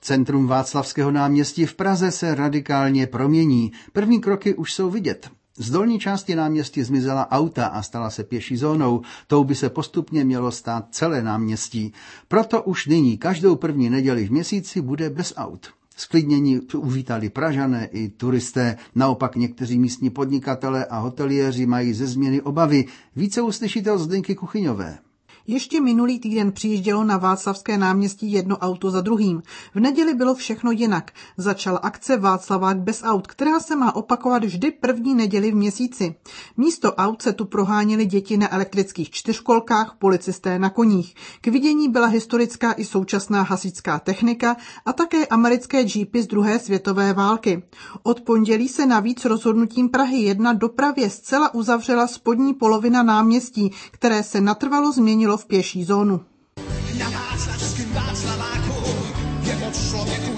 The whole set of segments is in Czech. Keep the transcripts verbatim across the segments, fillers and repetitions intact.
Centrum Václavského náměstí v Praze se radikálně promění. První kroky už jsou vidět. Z dolní části náměstí zmizela auta a stala se pěší zónou. Tou by se postupně mělo stát celé náměstí. Proto už nyní každou první neděli v měsíci bude bez aut. Sklidnění uvítali Pražané i turisté. Naopak někteří místní podnikatelé a hoteliéři mají ze změny obavy. Více uslyšíte od Zdenky Kuchyňové. Ještě minulý týden přijíždělo na Václavské náměstí jedno auto za druhým. V neděli bylo všechno jinak. Začala akce Václavák bez aut, která se má opakovat vždy první neděli v měsíci. Místo aut se tu proháněly děti na elektrických čtyřkolkách, policisté na koních. K vidění byla historická i současná hasičská technika a také americké džípy z druhé světové války. Od pondělí se navíc rozhodnutím Prahy jedna dopravě zcela uzavřela spodní polovina náměstí, které se natrvalo změnilo v pěší zónu. Na Václavském Václaváku je moc člověků.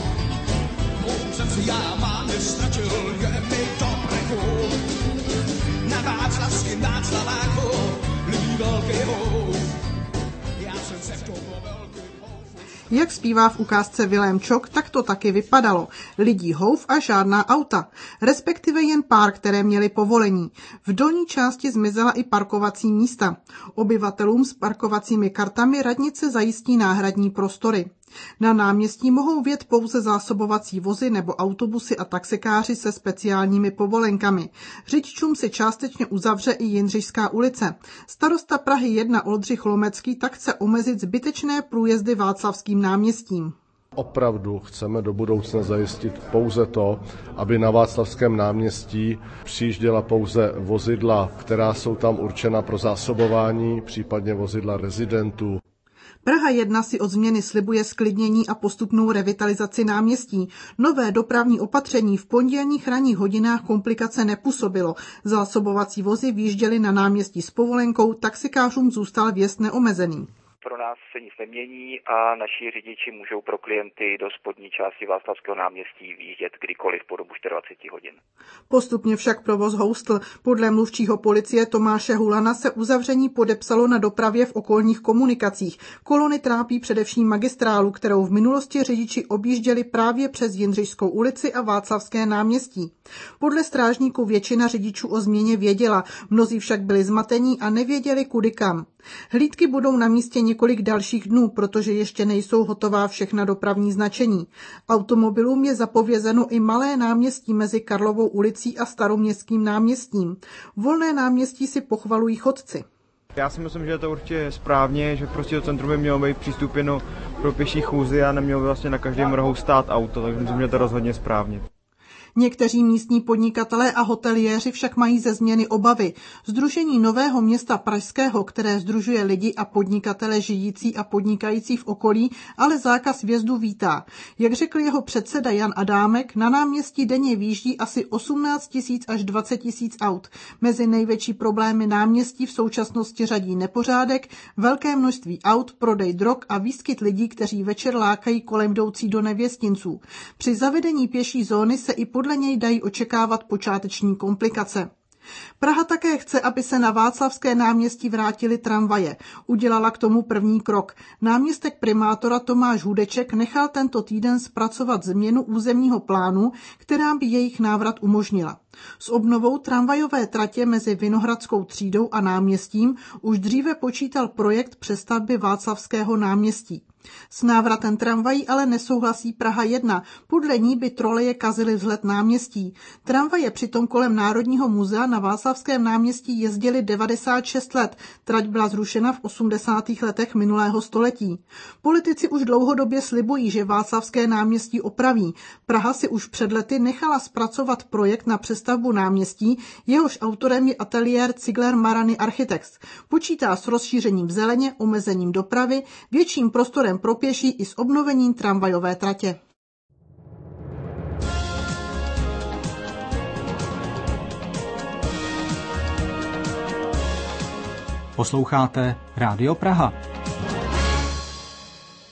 Pouze co já mám nestratil, je mi to breku. Na Václavském Václaváku lidí velký houf. Já jsem se v tom velký houf. Jak zpívá v ukázce Vilém Čok, tak to taky vypadalo. Lidí houf a žádná auta. Respektive jen pár, které měly povolení. V dolní části zmizela i parkovací místa. Obyvatelům s parkovacími kartami radnice zajistí náhradní prostory. Na náměstí mohou vjet pouze zásobovací vozy nebo autobusy a taxikáři se speciálními povolenkami. Řidičům si částečně uzavře i Jindřišská ulice. Starosta Prahy jedna Oldřich Lomecký tak chce omezit zbytečné průjezdy Václavským náměstím. Opravdu chceme do budoucna zajistit pouze to, aby na Václavském náměstí přijížděla pouze vozidla, která jsou tam určena pro zásobování, případně vozidla rezidentů. Praha jedna si od změny slibuje sklidnění a postupnou revitalizaci náměstí. Nové dopravní opatření v pondělních ranních hodinách komplikace nepůsobilo. Zásobovací vozy výjížděly na náměstí s povolenkou, taxikářům zůstal vjezd neomezený. Pro nás se nic nemění a naši řidiči můžou pro klienty do spodní části Václavského náměstí výjíždět kdykoliv po dobu dvacet čtyři hodin. Postupně však provoz houstl. Podle mluvčího policie Tomáše Hulana se uzavření podepsalo na dopravě v okolních komunikacích. Kolony trápí především magistrálu, kterou v minulosti řidiči objížděli právě přes Jindřišskou ulici a Václavské náměstí. Podle strážníků většina řidičů o změně věděla, mnozí však byli zmatení a nevěděli kudy kam. Hlídky budou na místě několik dalších dnů, protože ještě nejsou hotová všechna dopravní značení. Automobilům je zapovězeno i malé náměstí mezi Karlovou ulicí a Staroměstským náměstím. Volné náměstí si pochvalují chodci. Já si myslím, že je to určitě správně, že prostě to centrum by mělo být přístupněno pro pěší chůzi a nemělo by vlastně na každém rohu stát auto, takže myslím, že to rozhodně správně. Někteří místní podnikatelé a hoteliéři však mají ze změny obavy. Sdružení Nového Města Pražského, které sdružuje lidi a podnikatele žijící a podnikající v okolí, ale zákaz vjezdu vítá. Jak řekl jeho předseda Jan Adámek, na náměstí denně výjíždí asi osmnáct tisíc až dvacet tisíc aut. Mezi největší problémy náměstí v současnosti řadí nepořádek, velké množství aut, prodej drog a výskyt lidí, kteří večer lákají kolem jdoucí do nevěstinců. Při zavedení pěší zóny se i podle něj dají očekávat počáteční komplikace. Praha také chce, aby se na Václavské náměstí vrátily tramvaje. Udělala k tomu první krok. Náměstek primátora Tomáš Hudeček nechal tento týden zpracovat změnu územního plánu, která by jejich návrat umožnila. S obnovou tramvajové tratě mezi Vinohradskou třídou a náměstím už dříve počítal projekt přestavby Václavského náměstí. S návratem tramvají ale nesouhlasí Praha jedna. Podle ní by troleje kazily vzhled náměstí. Tramvaje přitom kolem Národního muzea na Václavském náměstí jezdily devadesát šest let. Trať byla zrušena v osmdesátých letech minulého století. Politici už dlouhodobě slibují, že Václavské náměstí opraví. Praha si už před lety nechala zpracovat projekt na přestavbu náměstí, jehož autorem je ateliér Ziegler Marany Architects. Počítá s rozšířením zeleně, omezením dopravy, větším prostorem pro pěší i s obnovením tramvajové tratě. Posloucháte Rádio Praha.